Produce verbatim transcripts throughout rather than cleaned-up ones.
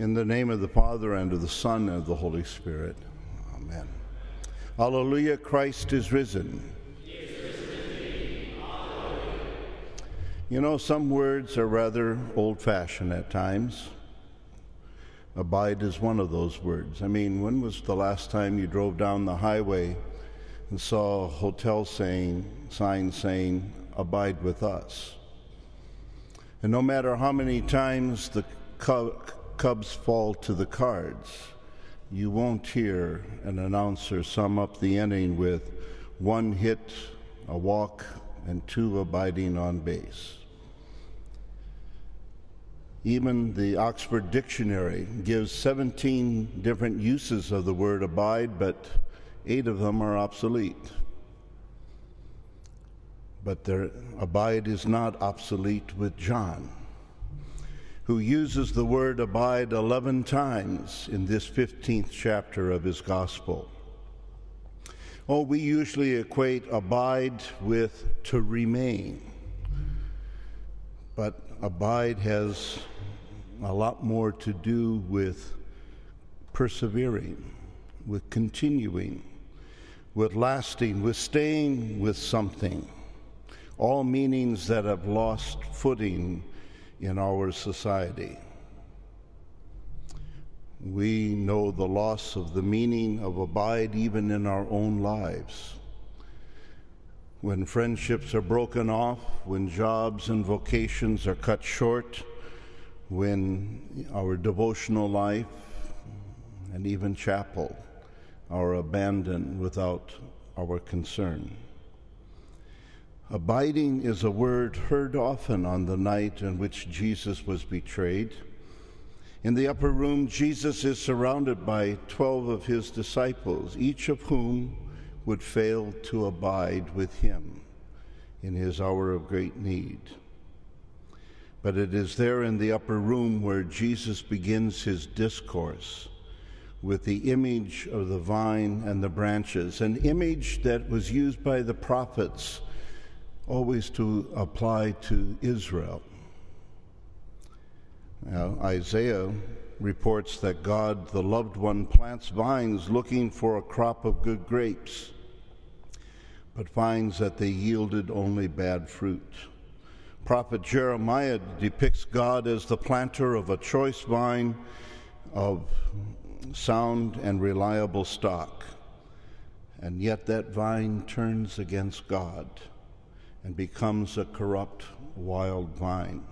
In the name of the Father, and of the Son, and of the Holy Spirit. Amen. Alleluia, Christ is risen. He is risen indeed. Alleluia. You know, some words are rather old-fashioned at times. Abide is one of those words. I mean, when was the last time you drove down the highway and saw a hotel saying, sign saying, abide with us? And no matter how many times the Cubs fall to the cards, you won't hear an announcer sum up the inning with one hit, a walk, and two abiding on base. Even the Oxford Dictionary gives seventeen different uses of the word abide, but eight of them are obsolete. But their abide is not obsolete with John, who uses the word abide eleven times in this fifteenth chapter of his gospel. Oh, we usually equate abide with to remain, but abide has a lot more to do with persevering, with continuing, with lasting, with staying with something, all meanings that have lost footing in our society. We know the loss of the meaning of abide even in our own lives. When friendships are broken off, when jobs and vocations are cut short, when our devotional life and even chapel are abandoned without our concern. Abiding is a word heard often on the night in which Jesus was betrayed. In the upper room, Jesus is surrounded by twelve of his disciples, each of whom would fail to abide with him in his hour of great need. But it is there in the upper room where Jesus begins his discourse with the image of the vine and the branches, an image that was used by the prophets always to apply to Israel. Now, Isaiah reports that God, the loved one, plants vines looking for a crop of good grapes, but finds that they yielded only bad fruit. Prophet Jeremiah depicts God as the planter of a choice vine of sound and reliable stock, and yet that vine turns against God and becomes a corrupt, wild vine.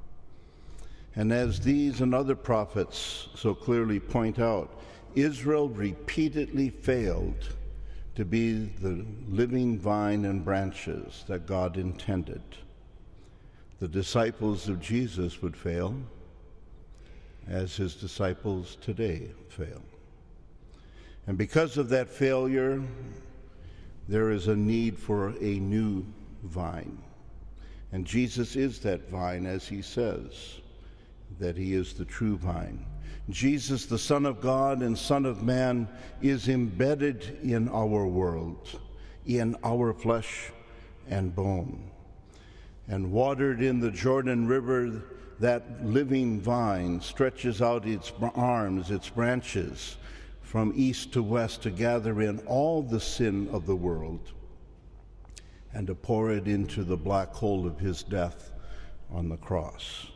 And as these and other prophets so clearly point out, Israel repeatedly failed to be the living vine and branches that God intended. The disciples of Jesus would fail, as his disciples today fail. And because of that failure, there is a need for a new vine. And Jesus is that vine, as he says, that he is the true vine. Jesus, the Son of God and Son of Man, is embedded in our world, in our flesh and bone. And watered in the Jordan River, that living vine stretches out its arms, its branches, from east to west to gather in all the sin of the world and to pour it into the black hole of his death on the cross.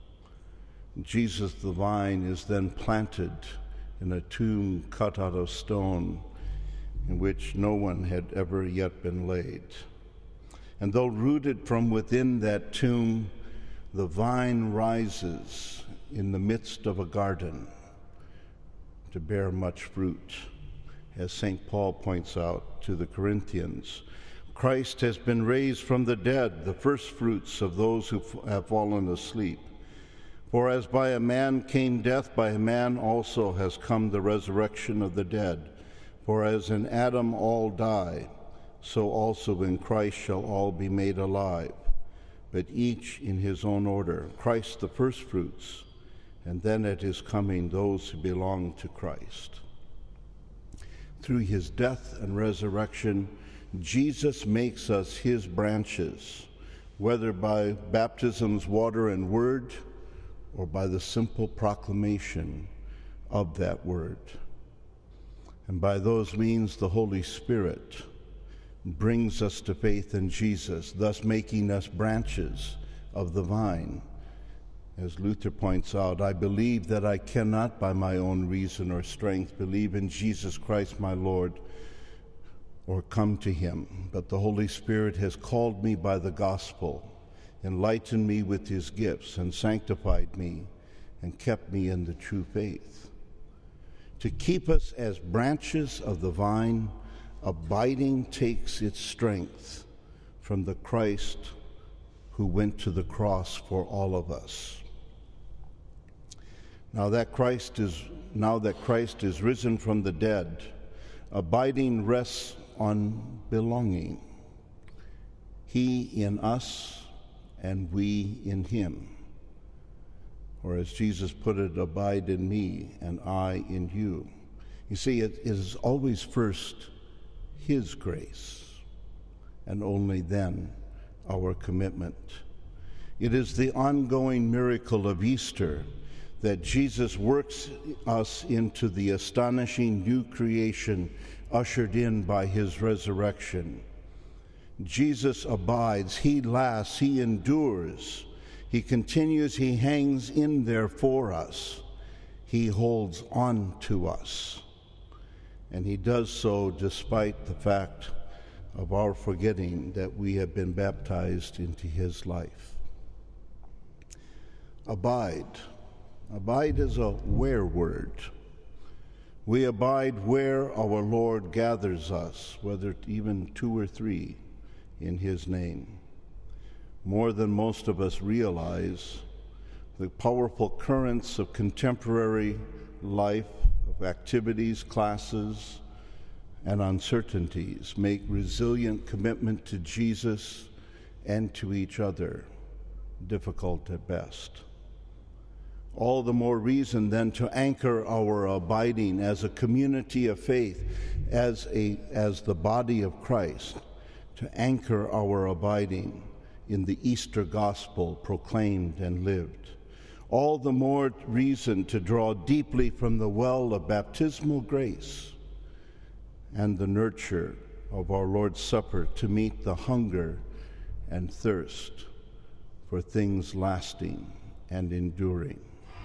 Jesus, the vine, is then planted in a tomb cut out of stone in which no one had ever yet been laid. And though rooted from within that tomb, the vine rises in the midst of a garden to bear much fruit. As Saint Paul points out to the Corinthians, Christ has been raised from the dead, the first fruits of those who have fallen asleep. For as by a man came death, by a man also has come the resurrection of the dead. For as in Adam all die, so also in Christ shall all be made alive, but each in his own order. Christ the firstfruits, and then at his coming those who belong to Christ. Through his death and resurrection, Jesus makes us his branches, whether by baptism's water and word, or by the simple proclamation of that word. And by those means, the Holy Spirit brings us to faith in Jesus, thus making us branches of the vine. As Luther points out, I believe that I cannot by my own reason or strength believe in Jesus Christ my Lord or come to him, but the Holy Spirit has called me by the gospel, enlightened me with his gifts, and sanctified me and kept me in the true faith. To keep us as branches of the vine, abiding takes its strength from the Christ who went to the cross for all of us. Now that Christ is now that Christ is risen from the dead, abiding rests on belonging. He in us and we in him. Or as Jesus put it, abide in me and I in you. You see, it is always first his grace, and only then our commitment. It is the ongoing miracle of Easter that Jesus works us into the astonishing new creation ushered in by his resurrection. Jesus abides, he lasts, he endures, he continues, he hangs in there for us, he holds on to us. And he does so despite the fact of our forgetting that we have been baptized into his life. Abide. Abide is a where word. We abide where our Lord gathers us, whether even two or three in his name. More than most of us realize, the powerful currents of contemporary life, of activities, classes, and uncertainties make resilient commitment to Jesus and to each other difficult at best. All the more reason then to anchor our abiding as a community of faith, as a as the body of Christ, to anchor our abiding in the Easter gospel proclaimed and lived. All the more reason to draw deeply from the well of baptismal grace and the nurture of our Lord's Supper to meet the hunger and thirst for things lasting and enduring.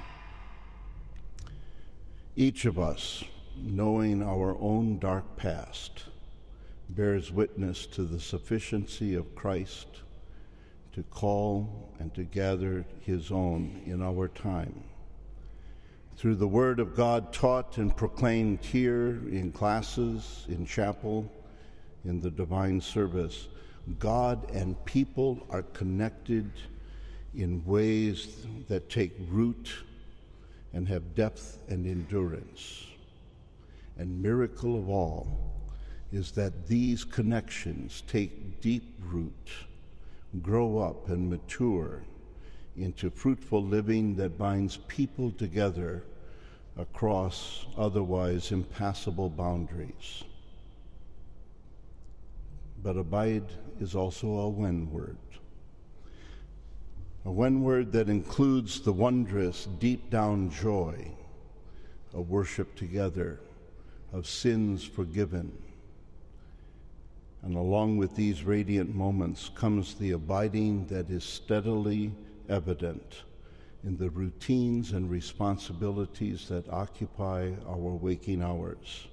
Each of us, knowing our own dark past, bears witness to the sufficiency of Christ to call and to gather his own in our time. Through the word of God taught and proclaimed here in classes, in chapel, in the divine service, God and people are connected in ways that take root and have depth and endurance. And miracle of all is that these connections take deep root, grow up and mature into fruitful living that binds people together across otherwise impassable boundaries. But abide is also a when word. A when word that includes the wondrous, deep down joy of worship together, of sins forgiven. And along with these radiant moments comes the abiding that is steadily evident in the routines and responsibilities that occupy our waking hours.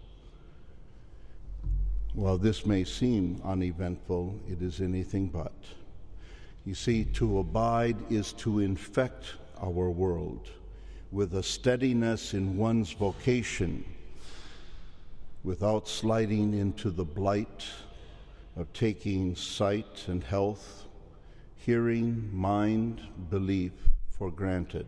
While this may seem uneventful, it is anything but. You see, to abide is to infect our world with a steadiness in one's vocation without sliding into the blight of taking sight and health, hearing, mind, belief for granted.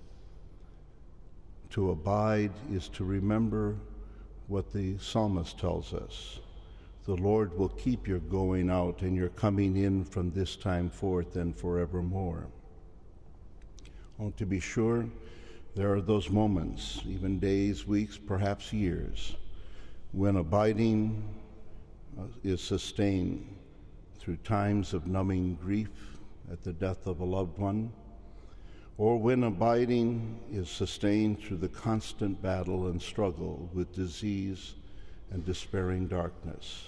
To abide is to remember what the psalmist tells us. The Lord will keep your going out and your coming in from this time forth and forevermore. Oh, to be sure, there are those moments, even days, weeks, perhaps years, when abiding uh, is sustained through times of numbing grief at the death of a loved one, or when abiding is sustained through the constant battle and struggle with disease and despairing darkness.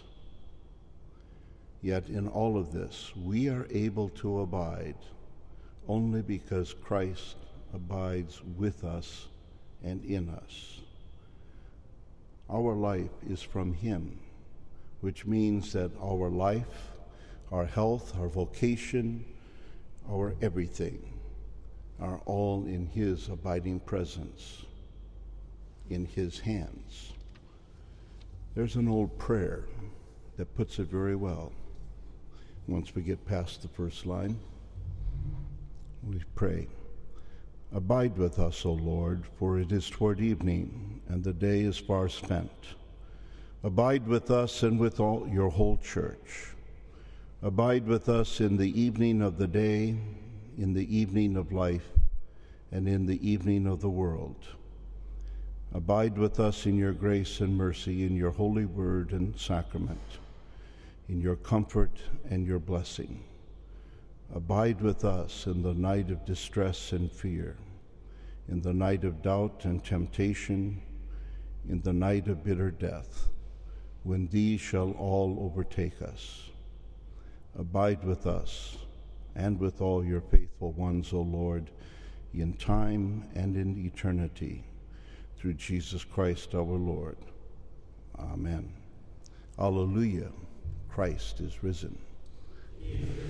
Yet in all of this, we are able to abide only because Christ abides with us and in us. Our life is from him, which means that our life, our health, our vocation, our everything are all in his abiding presence, in his hands. There's an old prayer that puts it very well. Once we get past the first line, we pray, "Abide with us, O Lord, for it is toward evening, and the day is far spent. Abide with us and with all your whole church. Abide with us in the evening of the day, in the evening of life, and in the evening of the world. Abide with us in your grace and mercy, in your holy word and sacrament, in your comfort and your blessing. Abide with us in the night of distress and fear, in the night of doubt and temptation, in the night of bitter death, when these shall all overtake us. Abide with us and with all your faithful ones, O Lord, in time and in eternity, through Jesus Christ our Lord. Amen. Alleluia. Christ is risen.